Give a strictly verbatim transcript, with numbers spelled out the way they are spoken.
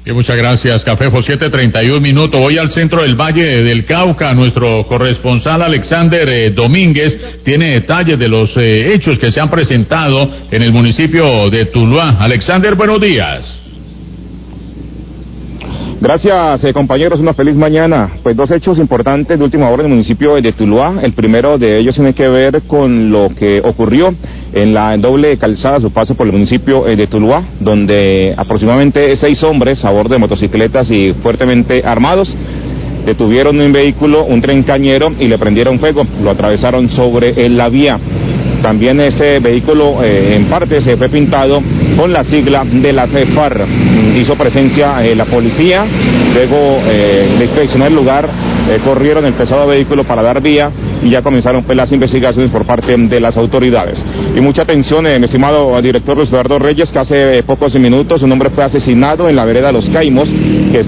Y muchas gracias, Cafefo. siete treinta y un minutos. Voy al centro del Valle del Cauca. Nuestro corresponsal Alexander eh, Domínguez tiene detalles de los eh, hechos que se han presentado en el municipio de Tuluá. Alexander, buenos días. Gracias, eh, compañeros, una feliz mañana. Pues dos hechos importantes de última hora en el municipio de Tuluá. El primero de ellos tiene que ver con lo que ocurrió en la doble calzada a su paso por el municipio de Tuluá, donde aproximadamente seis hombres a bordo de motocicletas y fuertemente armados detuvieron un vehículo, un tren cañero, y le prendieron fuego, lo atravesaron sobre la vía. También este vehículo eh, en parte se fue pintado con la sigla de la FARC. Hizo presencia eh, la policía, luego eh, de inspeccionar el lugar, eh, corrieron el pesado vehículo para dar vía y ya comenzaron pues las investigaciones por parte de las autoridades. Y mucha atención, eh, mi estimado director Luis Eduardo Reyes, que hace eh, pocos minutos un hombre fue asesinado en la vereda Los Caimos, que